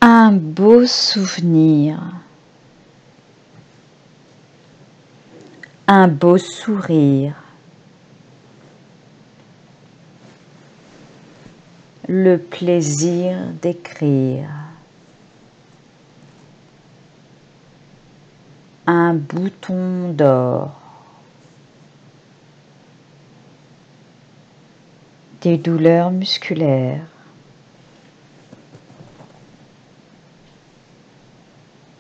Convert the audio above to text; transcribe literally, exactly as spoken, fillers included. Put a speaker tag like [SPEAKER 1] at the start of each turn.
[SPEAKER 1] Un beau souvenir. Un beau sourire. Le plaisir d'écrire. Un bouton d'or. Des douleurs musculaires.